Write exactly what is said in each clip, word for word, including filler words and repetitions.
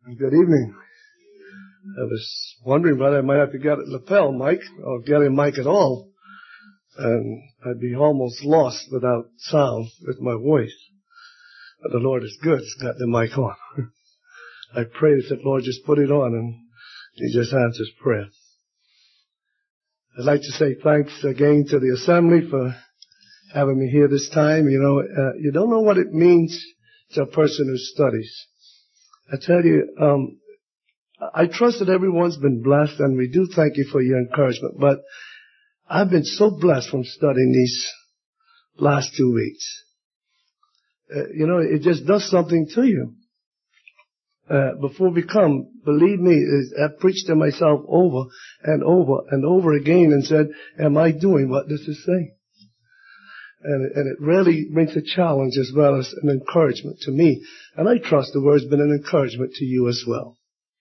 Good evening. I was wondering whether I might have to get a lapel mic or get a mic at all. And I'd be almost lost without sound with my voice. But the Lord is good. He's got the mic on. I prayed, I said, Lord, just put it on, and He just answers prayer. I'd like to say thanks again to the assembly for having me here this time. You know, uh, you don't know what it means to a person who studies. I tell you, um, I trust that everyone's been blessed, and we do thank you for your encouragement. But I've been so blessed from studying these last two weeks. Uh, you know, it just does something to you. Uh, before we come, believe me, I've preached to myself over and over and over again and said, am I doing what this is saying? And, and it really brings a challenge as well as an encouragement to me. And I trust the word's been an encouragement to you as well.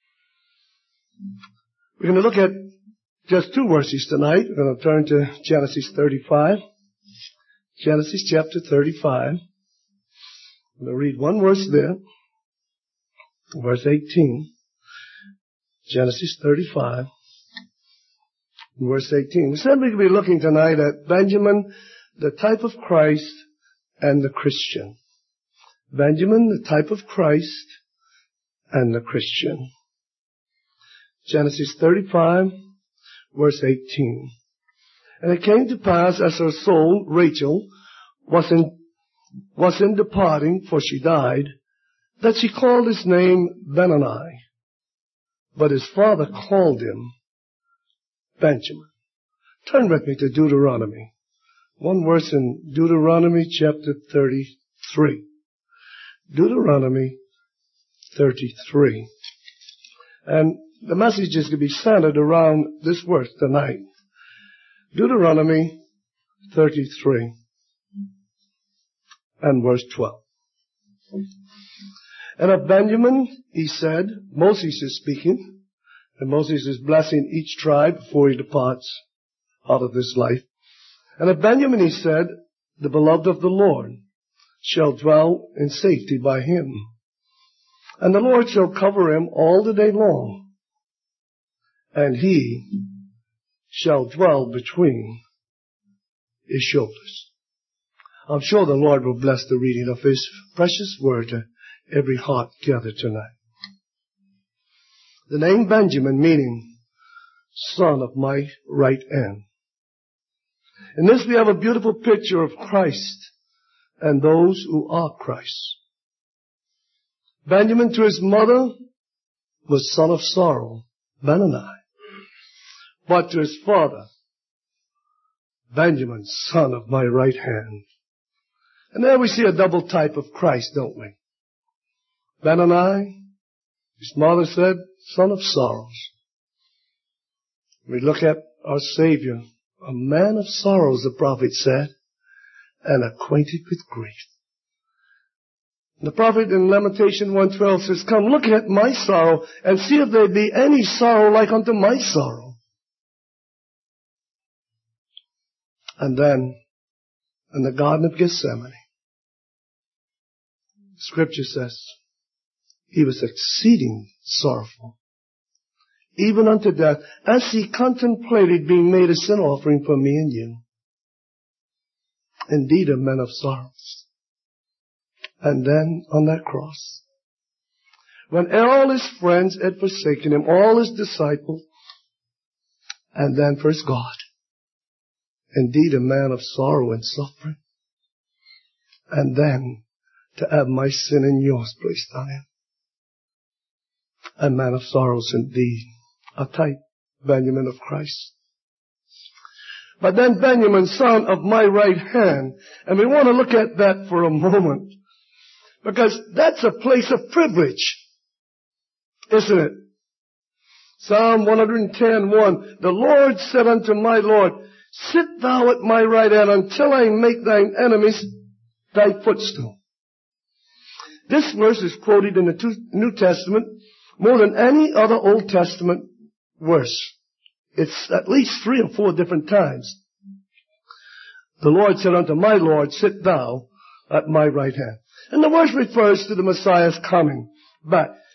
We're going to look at just two verses tonight. We're going to turn to Genesis thirty-five. Genesis chapter thirty-five. I'm going to read one verse there. Verse eighteen. Genesis thirty-five. Verse eighteen. We said we could be looking tonight at Benjamin, the type of Christ, and the Christian. Benjamin, the type of Christ, and the Christian. Genesis thirty-five, verse eighteen. And it came to pass as her soul, Rachel, was in, was in departing, for she died, that she called his name Benoni. But his father called him Benjamin. Turn with me to Deuteronomy. One verse in Deuteronomy chapter thirty-three. Deuteronomy thirty-three. And the message is to be centered around this verse tonight. Deuteronomy thirty-three and verse twelve. And of Benjamin, he said, Moses is speaking, and Moses is blessing each tribe before he departs out of this life. And of Benjamin, he said, the beloved of the Lord shall dwell in safety by him. And the Lord shall cover him all the day long, and he shall dwell between his shoulders. I'm sure the Lord will bless the reading of His precious word to every heart gathered tonight. The name Benjamin meaning son of my right hand. In this we have a beautiful picture of Christ and those who are Christ. Benjamin to his mother was son of sorrow, Benoni. But to his father, Benjamin, son of my right hand. And there we see a double type of Christ, don't we? Benoni, his mother said, son of sorrows. We look at our Savior, a man of sorrows, the prophet said, and acquainted with grief. The prophet in Lamentation one twelve says, come look at my sorrow and see if there be any sorrow like unto my sorrow. And then, in the Garden of Gethsemane, Scripture says, he was exceeding sorrowful, even unto death, as he contemplated being made a sin offering for me and you. Indeed, a man of sorrows. And then, on that cross, when all his friends had forsaken him, all his disciples, and then first God, indeed a man of sorrow and suffering, and then to have my sin and yours placed on him. A man of sorrows indeed, a type, Benjamin of Christ. But then Benjamin, son of my right hand, and we want to look at that for a moment, because that's a place of privilege, isn't it? Psalm one ten, one, the Lord said unto my Lord, sit thou at my right hand until I make thine enemies thy footstool. This verse is quoted in the New Testament more than any other Old Testament verse. It's at least three or four different times. The Lord said unto my Lord, sit thou at my right hand. And the verse refers to the Messiah's coming back.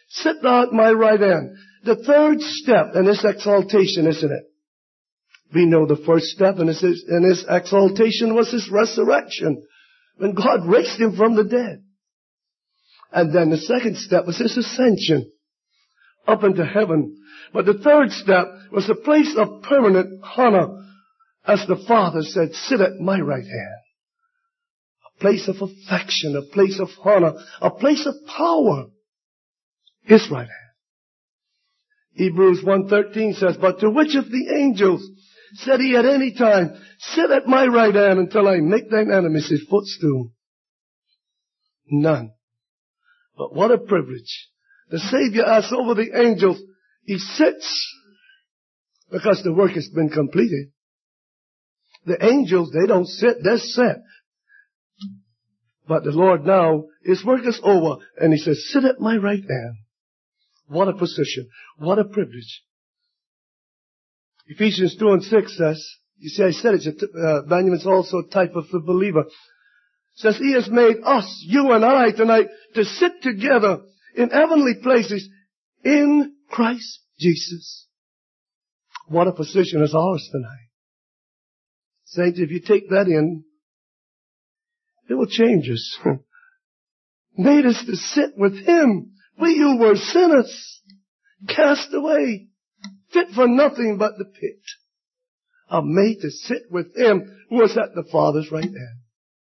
Sit thou at my right hand. The third step in this exaltation, isn't it? We know the first step in his, in his exaltation was his resurrection, when God raised him from the dead. And then the second step was his ascension up into heaven. But the third step was a place of permanent honor, as the Father said, sit at my right hand. A place of affection, a place of honor, a place of power. His right hand. Hebrews one thirteen says, but to which of the angels said he at any time, sit at my right hand until I make thine enemies his footstool? None. But what a privilege. The Savior asks over the angels, he sits because the work has been completed. The angels, they don't sit, they're set. But the Lord now, his work is over, and he says, sit at my right hand. What a position. What a privilege. Ephesians two and six says, you see I said it, uh, Benjamin's also a type of the believer. Says he has made us, you and I tonight, to sit together in heavenly places in Christ Jesus. What a position is ours tonight. Saints, if you take that in, it will change us. Made us to sit with him. We who were sinners, cast away, fit for nothing but the pit, are made to sit with him who is at the Father's right hand.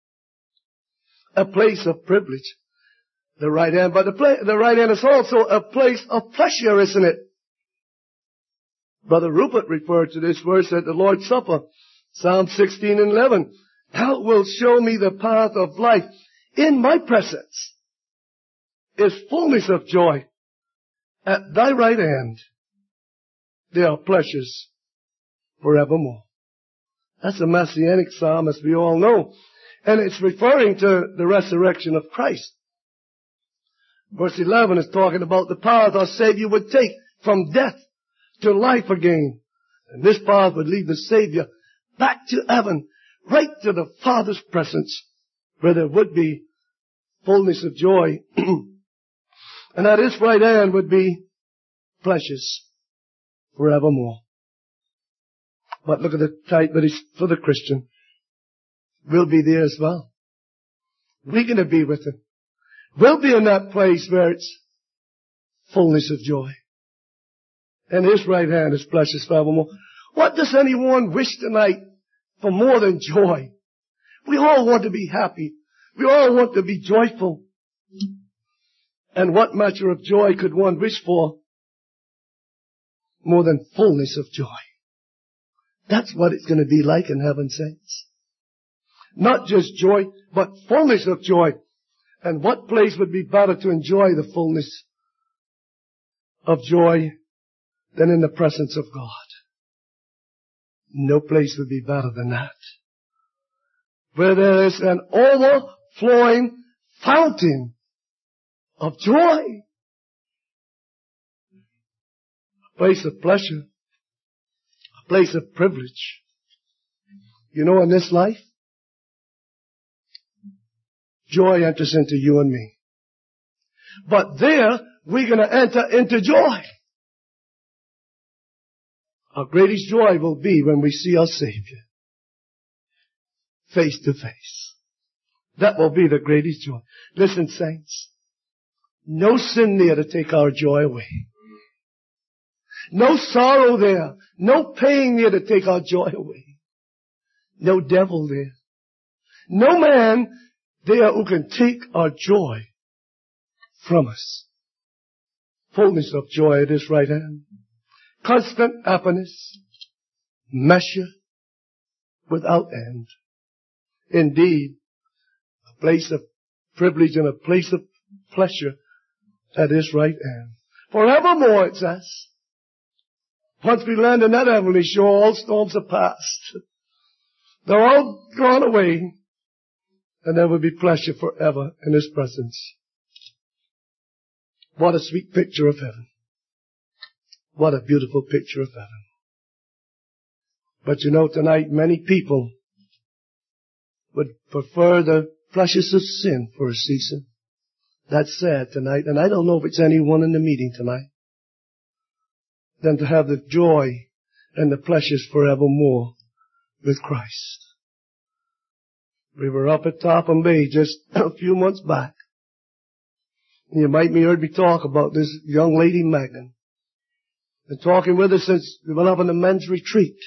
A place of privilege, the right hand. But the, pla- the right hand is also a place of pleasure, isn't it? Brother Rupert referred to this verse at the Lord's Supper, Psalm sixteen and eleven. Thou wilt show me the path of life. In my presence is fullness of joy. At thy right hand there are pleasures forevermore. That's a messianic psalm, as we all know. And it's referring to the resurrection of Christ. Verse eleven is talking about the path our Savior would take from death to life again. And this path would lead the Savior back to heaven, right to the Father's presence, where there would be fullness of joy. And at his right hand would be pleasures forevermore. But look at the type that is for the Christian. We'll be there as well. We're going to be with him. We'll be in that place where it's fullness of joy. And his right hand is pleasures forevermore. What does anyone wish tonight for more than joy? We all want to be happy. We all want to be joyful. And what measure of joy could one wish for more than fullness of joy? That's what it's going to be like in heaven, saints. Not just joy, but fullness of joy. And what place would be better to enjoy the fullness of joy than in the presence of God? No place would be better than that. Where there is an overflowing fountain of joy. A place of pleasure. A place of privilege. You know, in this life, joy enters into you and me. But there, we're going to enter into joy. Our greatest joy will be when we see our Savior face to face. That will be the greatest joy. Listen, saints. No sin there to take our joy away. No sorrow there. No pain there to take our joy away. No devil there. No man there who can take our joy from us. Fullness of joy at his right hand. Constant happiness. Measure without end. Indeed, a place of privilege and a place of pleasure at his right hand. Forevermore, it says. Once we land in that heavenly shore, all storms are past. They're all gone away. And there will be pleasure forever in his presence. What a sweet picture of heaven. What a beautiful picture of heaven. But you know, tonight many people would prefer the pleasures of sin for a season. That's sad tonight, and I don't know if it's anyone in the meeting tonight, than to have the joy and the pleasures forevermore with Christ. We were up at Topham Bay just a few months back. You might have heard me talk about this young lady, Megan. Been talking with her since we went up on the men's retreat.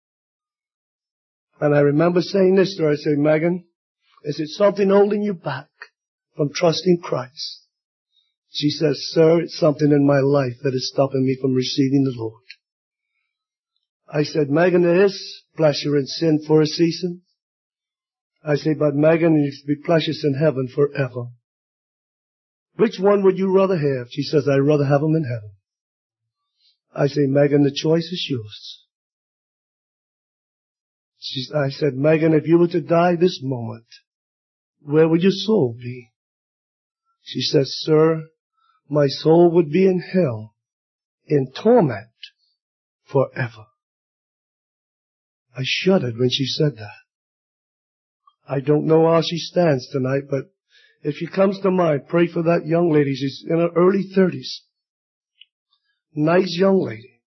And I remember saying this to her. I said, Megan, is it something holding you back from trusting Christ? She says, sir, it's something in my life that is stopping me from receiving the Lord. I said, Megan, there is pleasure in sin for a season. I say, but Megan, there needs to be pleasures in heaven forever. Which one would you rather have? She says, I'd rather have them in heaven. I say, Megan, the choice is yours. She, I said, Megan, if you were to die this moment, where would your soul be? She says, sir, my soul would be in hell, in torment forever. I shuddered when she said that. I don't know how she stands tonight, but if she comes to mind, pray for that young lady. She's in her early thirties. Nice young lady.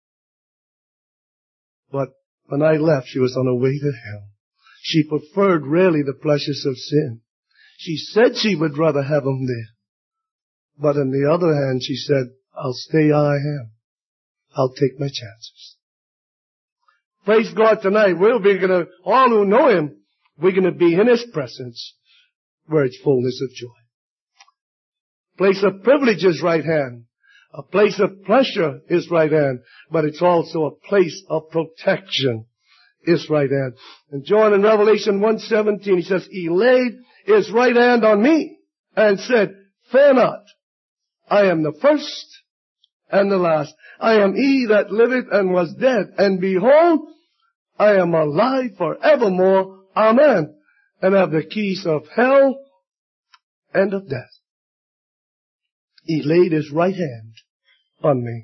But when I left, she was on her way to hell. She preferred really the pleasures of sin. She said she would rather have them there. But on the other hand, she said, I'll stay how I am. I'll take my chances. Praise God tonight. We'll be gonna, all who know Him, we're gonna be in His presence where it's fullness of joy. Place of privilege is right hand. A place of pleasure is right hand. But it's also a place of protection is right hand. And John in Revelation one seventeen, he says, He laid His right hand on me and said, fear not. I am the first and the last. I am He that liveth and was dead. And behold, I am alive forevermore. Amen. And have the keys of hell and of death. He laid His right hand on me.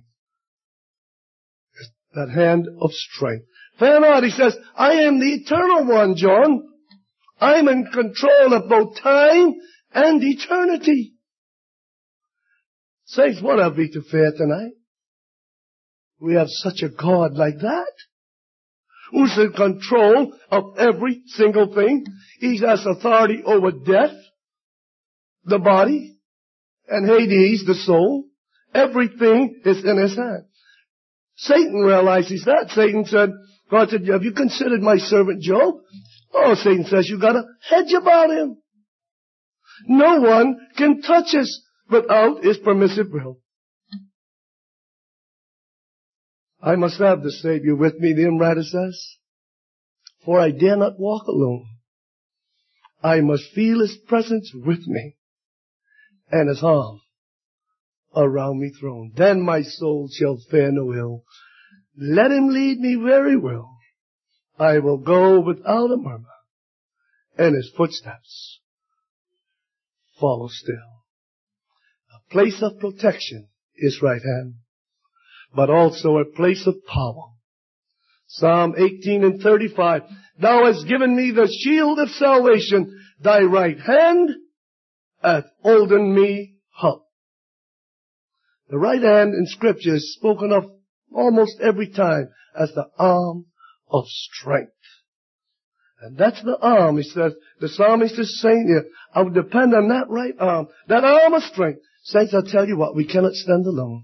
That hand of strength. Fear not, He says, I am the eternal one, John. I'm in control of both time and eternity. Saints, what have we to fear tonight? We have such a God like that, who's in control of every single thing. He has authority over death, the body, and Hades, the soul. Everything is in His hand. Satan realizes that. Satan said, God said, have you considered my servant Job? Oh, Satan says, you got a hedge about him. No one can touch us without His permissive will. I must have the Savior with me, the hymn writer says, for I dare not walk alone. I must feel His presence with me, and His arm around me thrown. Then my soul shall fear no ill. Let Him lead me very well. I will go without a murmur, and His footsteps follow still. A place of protection is right hand, but also a place of power. Psalm eighteen and thirty-five, Thou hast given me the shield of salvation. Thy right hand hath holden me up. The right hand in Scripture is spoken of almost every time as the arm of strength. And that's the arm, he says, the psalmist is saying here, I would depend on that right arm, that arm of strength. Saints, I tell you what, we cannot stand alone.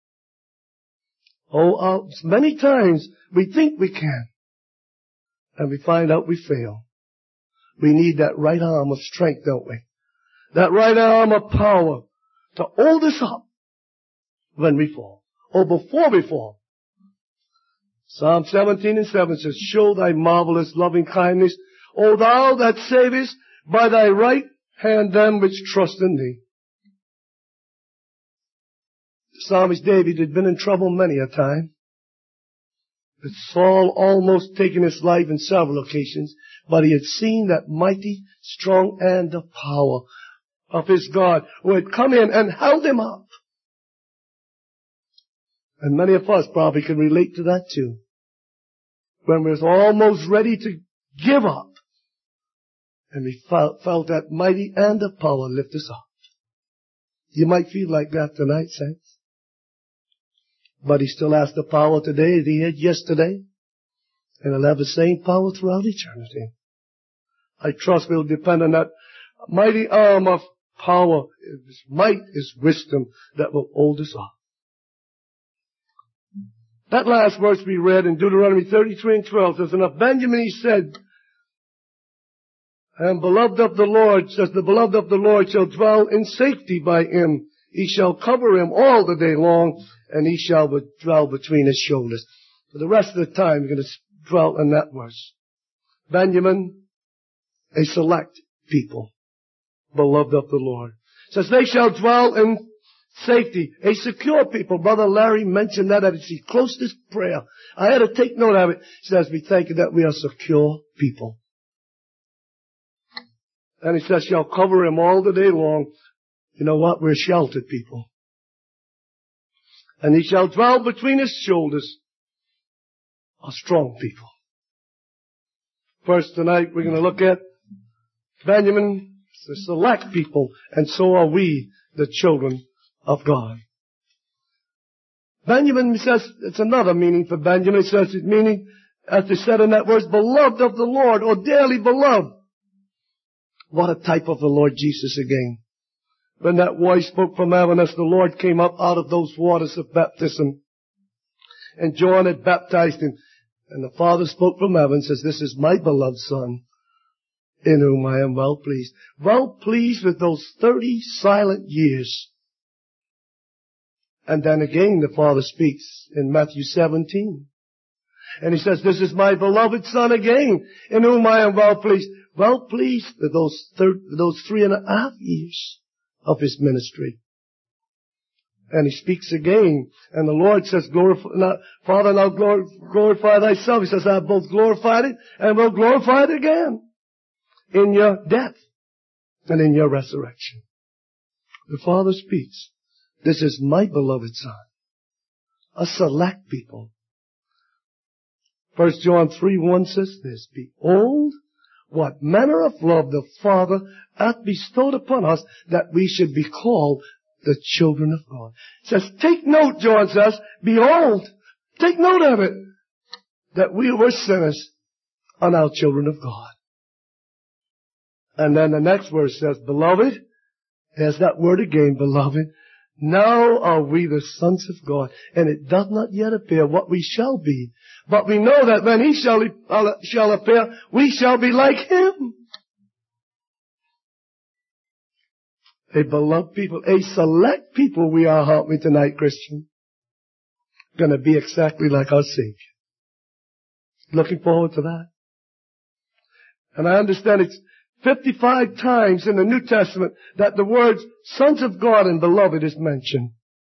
Oh, uh, many times we think we can, and we find out we fail. We need that right arm of strength, don't we? That right arm of power to hold us up when we fall, or before we fall. Psalm seventeen and seven says, Show Thy marvelous loving kindness, O Thou that savest by Thy right hand them which trust in Thee. The psalmist David had been in trouble many a time. With Saul almost taking his life in several occasions, but he had seen that mighty, strong hand of power of his God who had come in and held him up. And many of us probably can relate to that too. When we were almost ready to give up, and we felt, felt that mighty hand of power lift us up. You might feel like that tonight, saints. But He still has the power today that He had yesterday. And He'll have the same power throughout eternity. I trust we'll depend on that mighty arm of power. His might is wisdom that will hold us up. That last verse we read in Deuteronomy thirty-three and twelve says, and of Benjamin He said, and beloved of the Lord, says the beloved of the Lord shall dwell in safety by him. He shall cover him all the day long, and he shall dwell between his shoulders. For the rest of the time, we're going to dwell on that verse. Benjamin, a select people, beloved of the Lord. It says they shall dwell in safety, a secure people. Brother Larry mentioned that at his closest prayer. I had to take note of it. He says, we thank you that we are secure people. And He says, shall cover him all the day long. You know what? We're sheltered people. And he shall dwell between his shoulders. A strong people. First tonight we're going to look at Benjamin, the select people, and so are we, the children of God. Benjamin says, it's another meaning for Benjamin. It says it's meaning, as they said in that verse, beloved of the Lord, or dearly beloved. What a type of the Lord Jesus again. When that voice spoke from heaven as the Lord came up out of those waters of baptism. And John had baptized him. And the Father spoke from heaven and says, this is my beloved Son, in whom I am well pleased. Well pleased with those thirty silent years. And then again the Father speaks in Matthew seventeen. And He says, this is my beloved Son again, in whom I am well pleased. Well pleased with those, thir- those three and a half years of His ministry. And He speaks again, and the Lord says, glorify, now, Father, now glor- glorify Thyself. He says, I have both glorified it and will glorify it again in your death and in your resurrection. The Father speaks. This is my beloved Son. A select people. First John three one says this, behold, what manner of love the Father hath bestowed upon us, that we should be called the children of God. It says, take note, John says, behold, take note of it, that we were sinners and now children of God. And then the next verse says, beloved, there's that word again, beloved, now are we the sons of God, and it doth not yet appear what we shall be. But we know that when He shall, uh, shall appear, we shall be like Him. A beloved people, a select people we are, aren't we tonight, Christian? Gonna be exactly like our Savior. Looking forward to that. And I understand it's fifty-five times in the New Testament that the words sons of God and beloved is mentioned.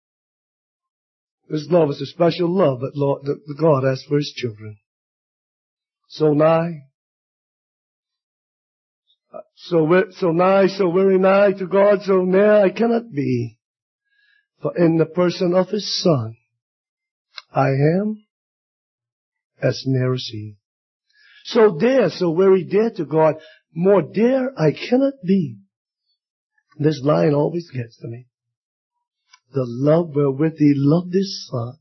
This love is a special love that, Lord, that God has for His children. So nigh, so, so nigh, so very nigh to God, so near I cannot be. For in the person of His Son, I am as near as He. So dear, so very dear to God, more dear I cannot be. This line always gets to me. The love wherewith He loved His Son.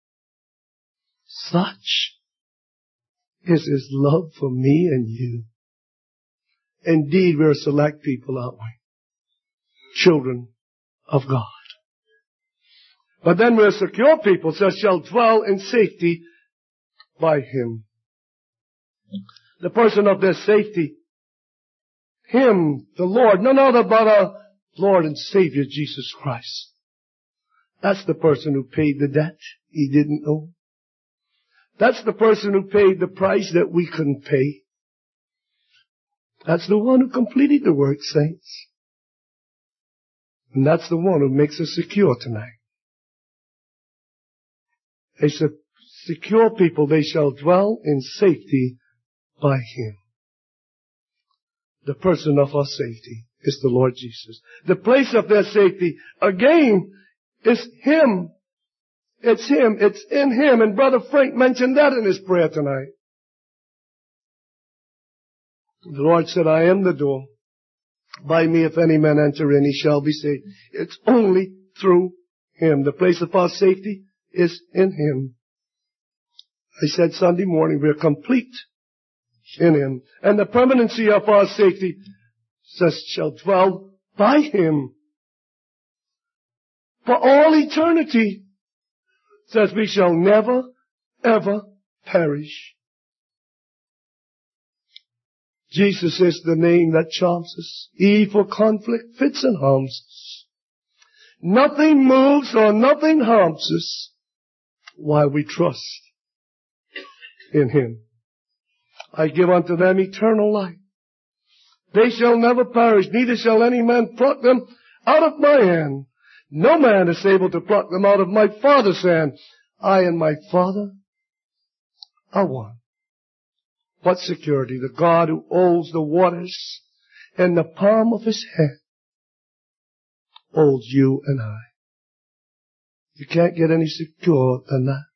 Such is His love for me and you. Indeed, we're a select people, aren't we? Children of God. But then we're a secure people, so shall dwell in safety by Him. The person of their safety, Him, the Lord, none other but our Lord and Savior, Jesus Christ. That's the person who paid the debt He didn't owe. That's the person who paid the price that we couldn't pay. That's the one who completed the work, saints. And that's the one who makes us secure tonight. A secure people, they shall dwell in safety by Him. The person of our safety is the Lord Jesus. The place of their safety, again, is Him. It's Him. It's in Him. And Brother Frank mentioned that in his prayer tonight. The Lord said, I am the door. By me, if any man enter in, he shall be saved. It's only through Him. The place of our safety is in Him. I said Sunday morning, we are complete in Him. And the permanency of our safety says, shall dwell by Him for all eternity. Says we shall never, ever perish. Jesus is the name that charms us. E for conflict, fits and harms us. Nothing moves or nothing harms us while we trust in Him. I give unto them eternal life. They shall never perish, neither shall any man pluck them out of my hand. No man is able to pluck them out of my Father's hand. I and my Father are one. What security? The God who holds the waters in the palm of His hand holds you and I. You can't get any secure than that.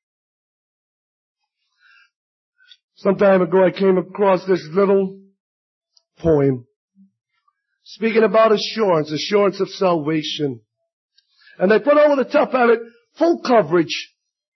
Some time ago I came across this little poem speaking about assurance, assurance of salvation. And they put over the top of it, full coverage.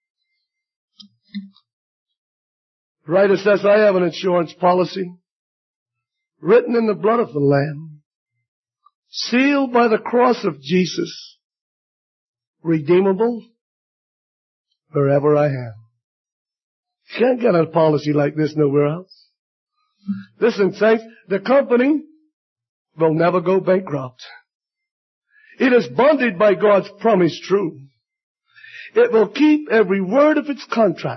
The writer says, I have an insurance policy written in the blood of the Lamb, sealed by the cross of Jesus, redeemable wherever I am. You can't get a policy like this nowhere else. Listen, saints, the company will never go bankrupt. It is bonded by God's promise true. It will keep every word of its contract.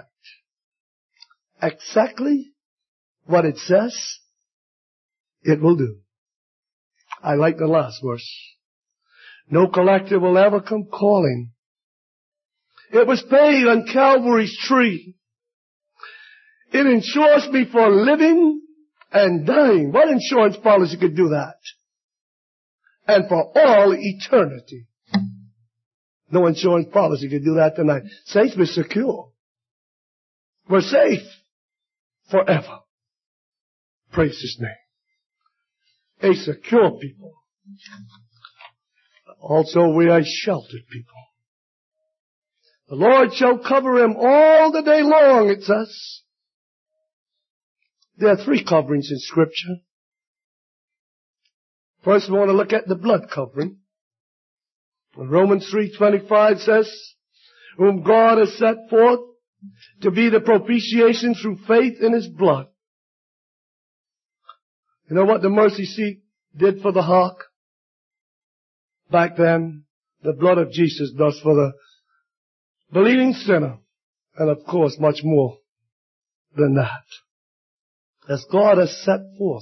Exactly what it says, it will do. I like the last verse. No collector will ever come calling. It was paid on Calvary's tree. It insures me for living and dying. What insurance policy could do that? And for all eternity. No insurance policy could do that tonight. Saints, we're secure. We're safe forever. Praise His name. A secure people. Also we are sheltered people. The Lord shall cover him all the day long, it says. There are three coverings in Scripture. First, we want to look at the blood covering. Romans three twenty-five says, whom God has set forth to be the propitiation through faith in His blood. You know what the mercy seat did for the hawk? Back then, the blood of Jesus does for the believing sinner. And of course, much more than that. As God has set forth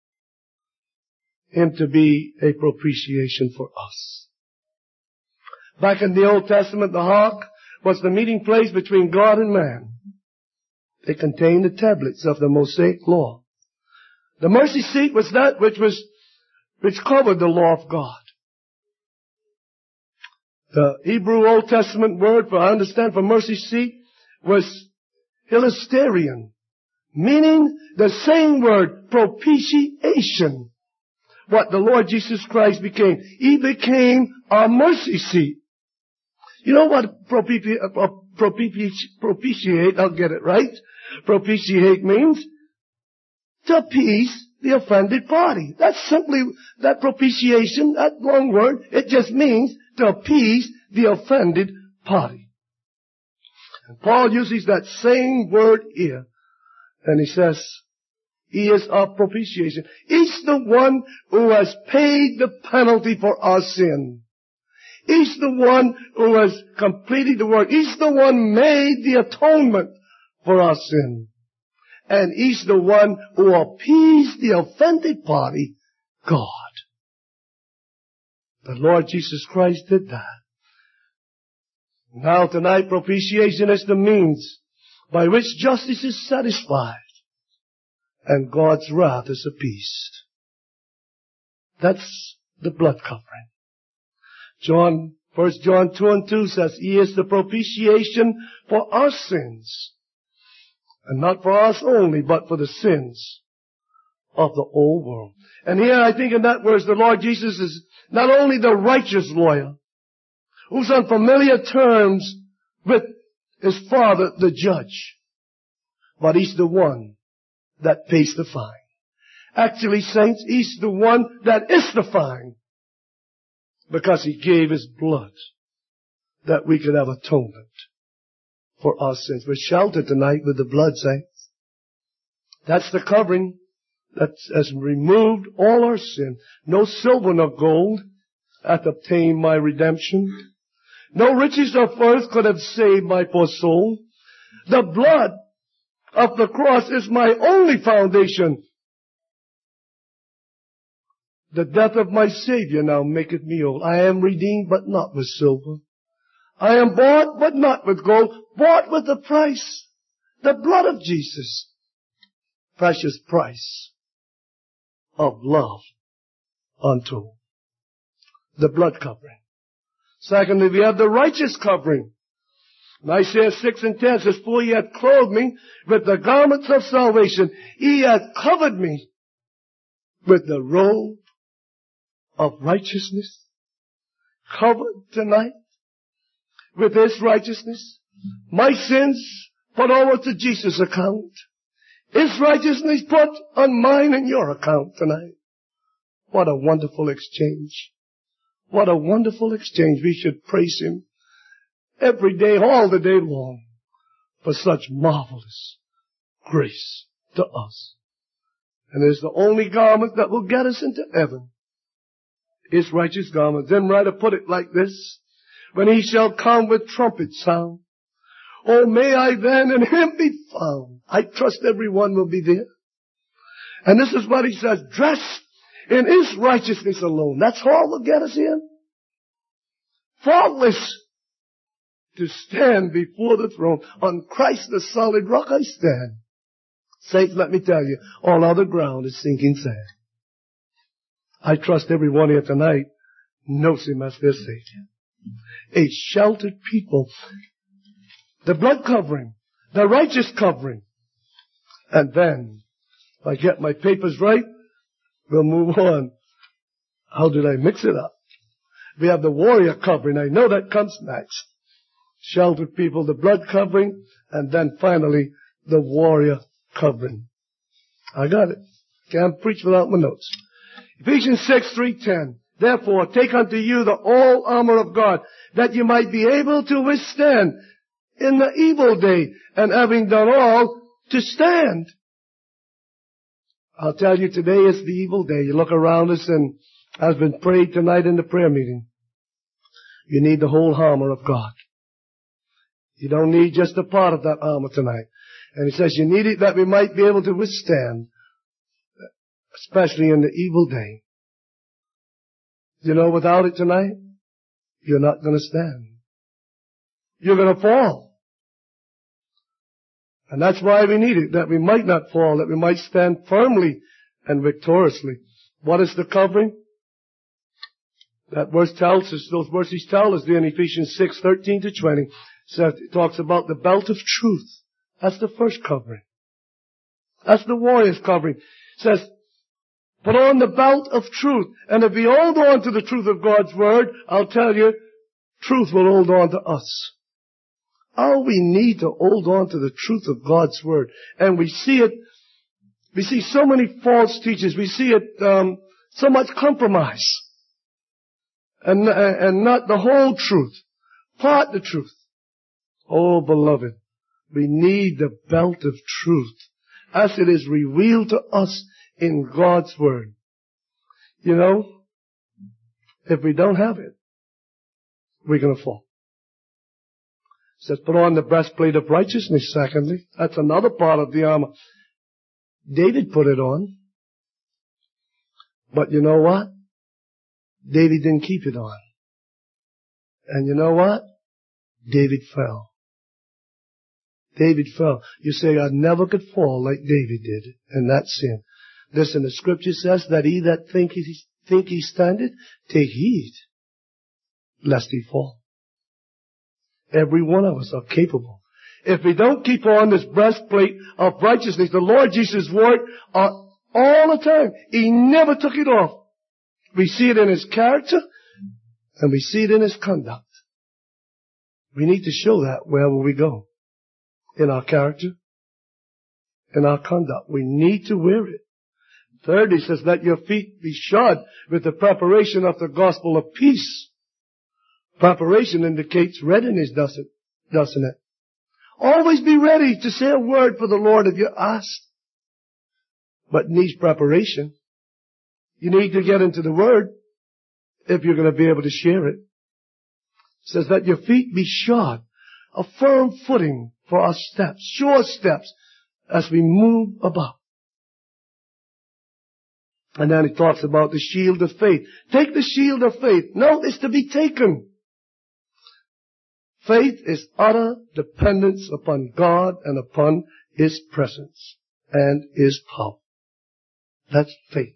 Him to be a propitiation for us. Back in the Old Testament, the ark was the meeting place between God and man. They contained the tablets of the Mosaic law. The mercy seat was that which was, which covered the law of God. The Hebrew Old Testament word for, I understand, for mercy seat was hilasterion, meaning the same word, propitiation. What the Lord Jesus Christ became. He became our mercy seat. You know what propiti- uh, propiti- propitiate, I'll get it right. Propitiate means to appease the offended party. That's simply, that propitiation, that long word, it just means to appease the offended party. And Paul uses that same word here. And he says, He is our propitiation. He's the one who has paid the penalty for our sin. He's the one who has completed the work. He's the one made the atonement for our sin. And He's the one who appeased the offended party, God. The Lord Jesus Christ did that. Now tonight, propitiation is the means by which justice is satisfied and God's wrath is appeased. That's the blood covering. John, First John two and two says, He is the propitiation for our sins. And not for us only, but for the sins of the old world. And here I think in that verse the Lord Jesus is not only the righteous lawyer, who's on familiar terms with his Father, the judge, but he's the one that pays the fine. Actually, saints, he's the one that is the fine, because he gave his blood that we could have atonement for our sins. We're sheltered tonight with the blood, saints. That's the covering that has removed all our sin. No silver nor gold hath obtained my redemption. No riches of earth could have saved my poor soul. The blood of the cross is my only foundation. The death of my Savior now maketh me whole. I am redeemed, but not with silver. I am bought, but not with gold. Bought with the price, the blood of Jesus. Precious price of love untold. The blood covering. Secondly, we have the righteous covering. In Isaiah six and ten says, for he hath clothed me with the garments of salvation. He hath covered me with the robe of righteousness. Covered tonight with his righteousness. My sins put over to Jesus' account. His righteousness put on mine and your account tonight. What a wonderful exchange. What a wonderful exchange. We should praise him every day, all the day long, for such marvelous grace to us. And it's the only garment that will get us into heaven. His righteous garment. Then writer put it like this. When he shall come with trumpet sound. Oh, may I then in him be found. I trust everyone will be there. And this is what he says. Dressed in his righteousness alone. That's all will get us in. Faultless. To stand before the throne. On Christ the solid rock I stand. Saints, let me tell you, all other ground is sinking sand. I trust everyone here tonight knows him as their Savior. A sheltered people. The blood covering. The righteous covering. And then, if I get my papers right, we'll move on. How did I mix it up? We have the warrior covering. I know that comes next. Sheltered people, the blood covering, and then finally, the warrior covering. I got it. Can't preach without my notes. Ephesians six, three, ten. Therefore, take unto you the whole armor of God, that you might be able to withstand in the evil day, and having done all, to stand. I'll tell you, today is the evil day. You look around us, and has been prayed tonight in the prayer meeting. You need the whole armor of God. You don't need just a part of that armor tonight. And he says you need it that we might be able to withstand, especially in the evil day. You know, without it tonight, you're not going to stand. You're going to fall. And that's why we need it, that we might not fall, that we might stand firmly and victoriously. What is the covering? That verse tells us, those verses tell us there in Ephesians six, thirteen to twenty. So it talks about the belt of truth. That's the first covering. That's the warrior's covering. It says, put on the belt of truth. And if we hold on to the truth of God's word, I'll tell you, truth will hold on to us. All we need to hold on to the truth of God's word. And we see it, we see so many false teachers. We see it, um, so much compromise. And, and not the whole truth. Part the truth. Oh, beloved, we need the belt of truth as it is revealed to us in God's word. You know, if we don't have it, we're going to fall. It says, put on the breastplate of righteousness, secondly. That's another part of the armor. David put it on. But you know what? David didn't keep it on. And you know what? David fell. David fell. You say, I never could fall like David did in that sin. Listen, the scripture says that he that think he, think he standeth, take heed, lest he fall. Every one of us are capable. If we don't keep on this breastplate of righteousness, the Lord Jesus' word, uh, All the time. He never took it off. We see it in his character and we see it in his conduct. We need to show that wherever we go. In our character, in our conduct. We need to wear it. Third, he says, let your feet be shod with the preparation of the gospel of peace. Preparation indicates readiness, doesn't, doesn't it? Always be ready to say a word for the Lord if you're asked. But it needs preparation. You need to get into the Word if you're going to be able to share it. It says that your feet be shod, a firm footing for our steps, sure steps as we move about. And then he talks about the shield of faith. Take the shield of faith. No, it's to be taken. Faith is utter dependence upon God and upon His presence and His power. That's faith.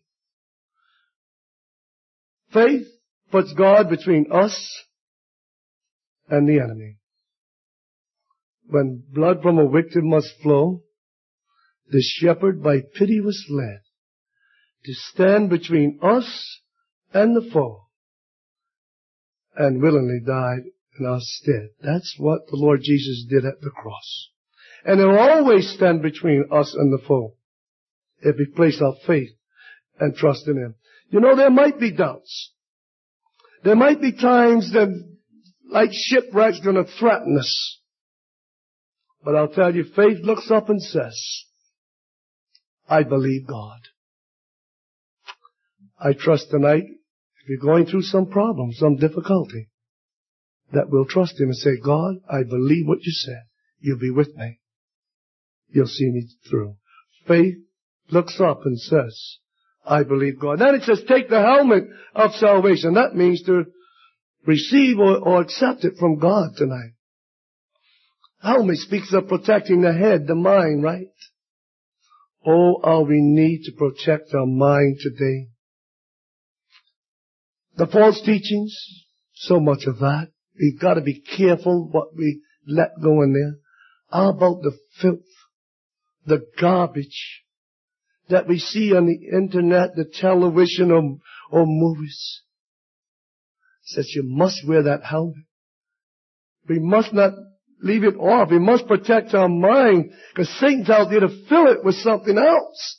Faith puts God between us and the enemy. When blood from a victim must flow, the shepherd by pity was led to stand between us and the foe and willingly died in our stead. That's what the Lord Jesus did at the cross. And He'll always stand between us and the foe if we place our faith and trust in Him. You know, there might be doubts. There might be times that, like shipwreck's going to threaten us. But I'll tell you, faith looks up and says, I believe God. I trust tonight, if you're going through some problem, some difficulty, that we'll trust Him and say, God, I believe what you said. You'll be with me. You'll see me through. Faith looks up and says, I believe God. Then it says, take the helmet of salvation. That means to receive or, or accept it from God tonight. Helmet speaks of protecting the head, the mind, right? Oh, how we need to protect our mind today. The false teachings, so much of that. We've got to be careful what we let go in there. How about the filth, the garbage that we see on the internet, the television, or, or movies? It says you must wear that helmet. We must not leave it off. We must protect our mind because Satan's out there to fill it with something else.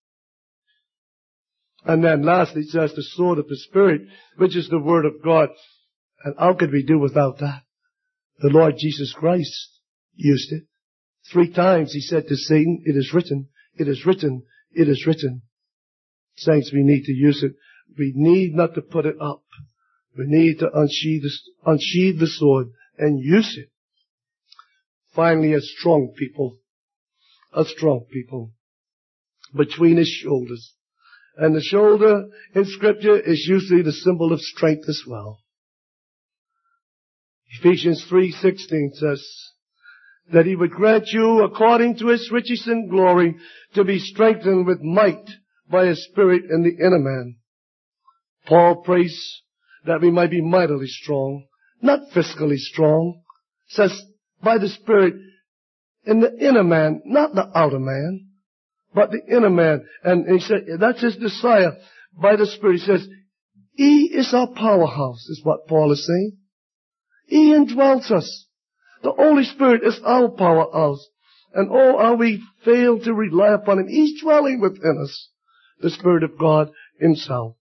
And then lastly, it says the sword of the Spirit, which is the Word of God. And how could we do without that? The Lord Jesus Christ used it. Three times He said to Satan, it is written, it is written, it is written. Saints, we need to use it. We need not to put it up. We need to unsheathe the, unsheathe the sword and use it. Finally, a strong people, a strong people between His shoulders. And the shoulder in Scripture is usually the symbol of strength as well. Ephesians three sixteen says that He would grant you, according to His riches and glory, to be strengthened with might by His Spirit in the inner man. Paul prays that we might be mightily strong, not physically strong. Says by the Spirit in the inner man, not the outer man, but the inner man. And he said that's His desire by the Spirit. He says He is our powerhouse, is what Paul is saying. He indwells us. The Holy Spirit is our powerhouse. And oh, how we fail to rely upon Him. He's dwelling within us, the Spirit of God Himself.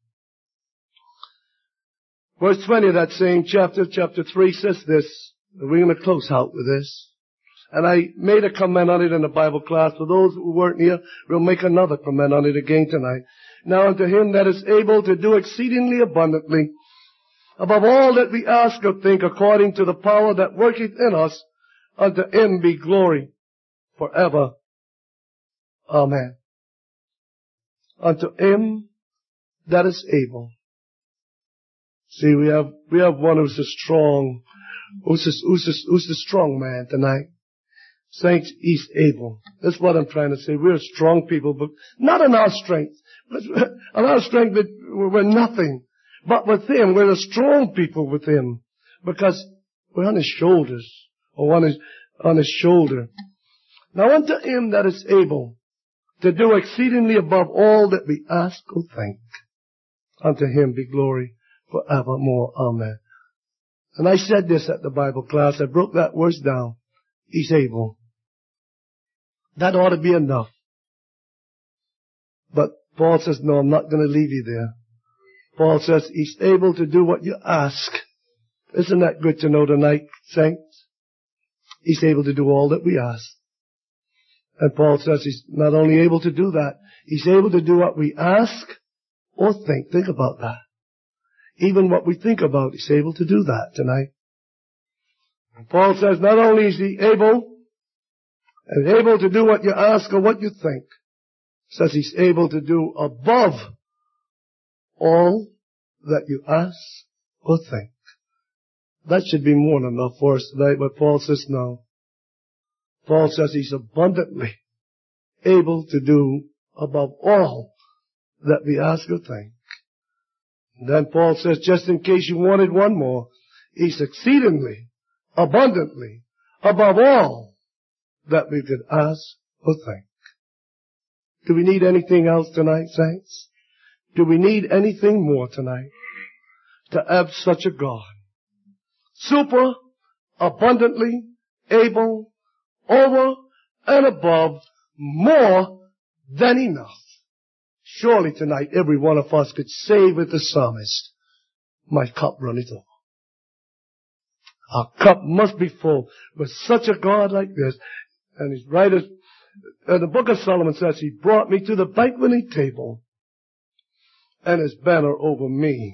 Verse twenty of that same chapter, chapter three, says this. We're going to close out with this. And I made a comment on it in the Bible class. For those who weren't here, we'll make another comment on it again tonight. Now unto Him that is able to do exceedingly abundantly, above all that we ask or think, according to the power that worketh in us, unto Him be glory forever. Amen. Unto Him that is able. See, we have, we have one who's a strong, who's a, who's a, who's the strong man tonight. Saints, He's able. That's what I'm trying to say. We're strong people, but not in our strength. On our strength, we're nothing. But with Him, we're a strong people with Him. Because we're on His shoulders. Or on His, on His shoulder. Now unto Him that is able to do exceedingly above all that we ask or think. Unto him be glory forevermore. Amen. And I said this at the Bible class. I broke that verse down. He's able. That ought to be enough. But Paul says, no, I'm not going to leave you there. Paul says he's able to do what you ask. Isn't that good to know tonight, saints? He's able to do all that we ask. And Paul says he's not only able to do that, he's able to do what we ask or think. Think about that. Even what we think about, he's able to do that tonight. And Paul says not only is he able, and able to do what you ask or what you think, says he's able to do above all that you ask or think. That should be more than enough for us tonight, but Paul says no. Paul says he's abundantly able to do above all that we ask or think. And then Paul says, just in case you wanted one more, he's exceedingly, abundantly, above all that we could ask or think. Do we need anything else tonight, saints? Do we need anything more tonight to have such a God? Super, abundantly, able, over and above, more than enough. Surely tonight every one of us could say with the psalmist, my cup runneth over. Our cup must be full with such a God like this. And his writer, uh, the book of Solomon says, he brought me to the banqueting table, and his banner over me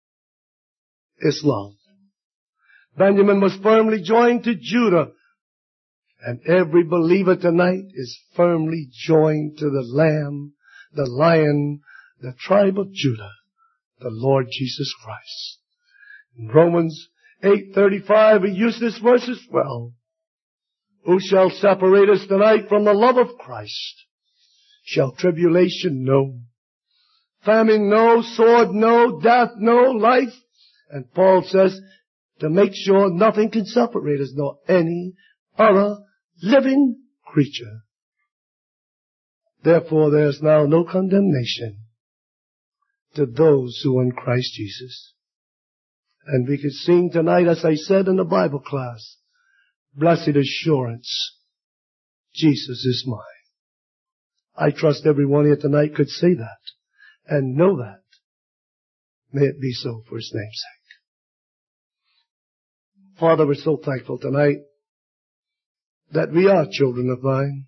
is love. Benjamin was firmly joined to Judah, and every believer tonight is firmly joined to the Lamb, the Lion, the tribe of Judah, the Lord Jesus Christ. In Romans eight thirty-five, we use this verse as well. Who shall separate us tonight from the love of Christ? Shall tribulation no, famine no, sword no, death no, life? And Paul says, to make sure nothing can separate us, nor any other living creature. Therefore there is now no condemnation to those who are in Christ Jesus. And we could sing tonight, as I said in the Bible class, blessed assurance, Jesus is mine. I trust everyone here tonight could say that and know that. May it be so for his name's sake. Father, we're so thankful tonight that we are children of thine,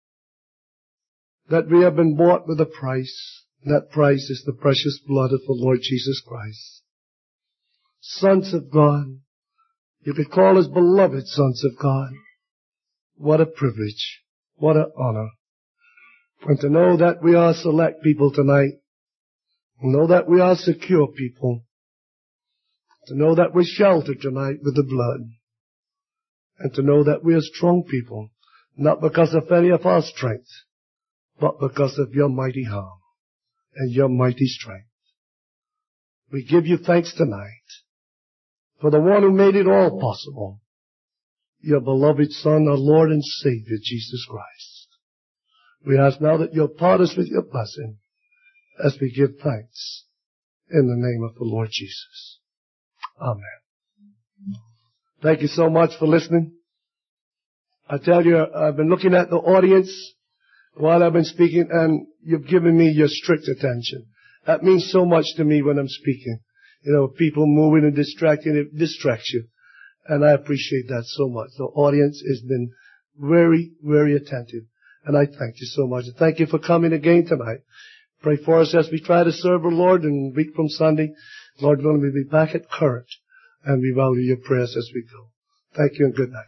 that we have been bought with a price. That price is the precious blood of the Lord Jesus Christ. Sons of God, you could call us beloved sons of God. What a privilege, what an honor. And to know that we are select people tonight, know that we are secure people, to know that we're sheltered tonight with the blood, and to know that we are strong people, not because of any of our strength, but because of your mighty arm and your mighty strength. We give you thanks tonight for the one who made it all possible, your beloved Son, our Lord and Savior, Jesus Christ. We ask now that you'll part us with your blessing as we give thanks in the name of the Lord Jesus. Amen. Thank you so much for listening. I tell you, I've been looking at the audience while I've been speaking, and you've given me your strict attention. That means so much to me when I'm speaking. You know, people moving and distracting, it distracts you. And I appreciate that so much. The audience has been very, very attentive. And I thank you so much. And thank you for coming again tonight. Pray for us as we try to serve the Lord, and week from Sunday, Lord willing, we'll be back at Current, and we value your prayers as we go. Thank you and good night.